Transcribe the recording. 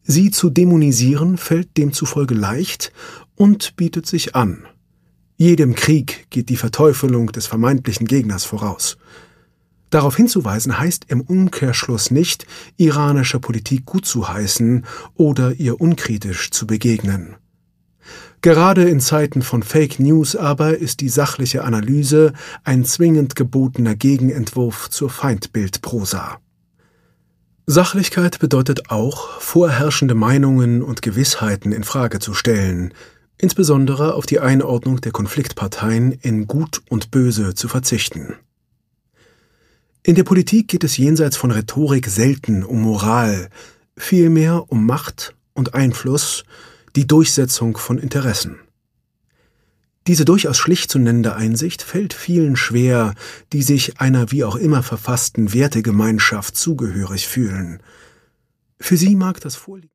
Sie zu dämonisieren fällt demzufolge leicht und bietet sich an. Jedem Krieg geht die Verteufelung des vermeintlichen Gegners voraus. Darauf hinzuweisen heißt im Umkehrschluss nicht, iranischer Politik gutzuheißen oder ihr unkritisch zu begegnen. Gerade in Zeiten von Fake News aber ist die sachliche Analyse ein zwingend gebotener Gegenentwurf zur Feindbildprosa. Sachlichkeit bedeutet auch, vorherrschende Meinungen und Gewissheiten in Frage zu stellen, insbesondere auf die Einordnung der Konfliktparteien in Gut und Böse zu verzichten. In der Politik geht es jenseits von Rhetorik selten um Moral, vielmehr um Macht und Einfluss, die Durchsetzung von Interessen. Diese durchaus schlicht zu nennende Einsicht fällt vielen schwer, die sich einer wie auch immer verfassten Wertegemeinschaft zugehörig fühlen. Für sie mag das Vorliegen